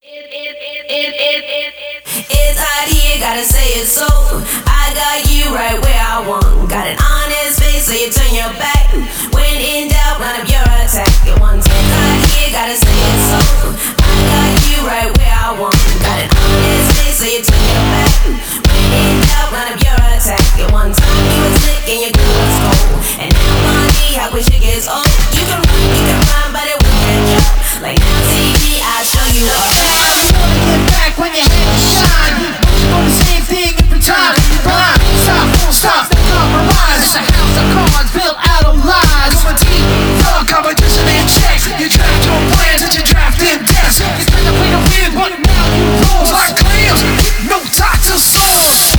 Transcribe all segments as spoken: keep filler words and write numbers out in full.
It's hot here, gotta say it so. I got you right where I want. Got an honest face, so you turn your back. When in doubt, line up your attack. It once it's hot here, gotta say it so. I got you right where I want. Got an honest face, so you turn your back. When in doubt, line up your attack. It one time you was slick and your girl was cold. And now money, how quick shit gets old. You can run, you can run, but it won't catch up. Like now T V, I'll show you up. Back when your head is shine, you want the same thing every time. Rhyme, stop, won't stop, compromise. It's a house of cards built out of lies. Going deep, dog competition and checks. You draft your plans and you draft them deaths. You try to play to win, but now you lose like clams. No toxic sauce.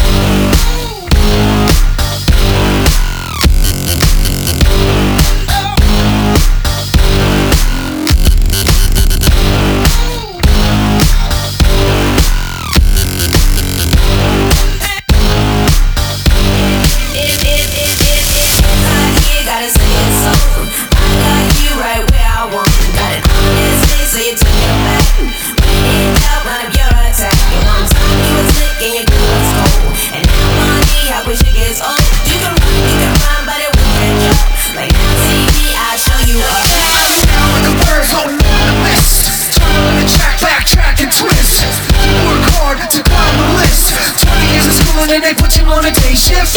And they put you on a day shift.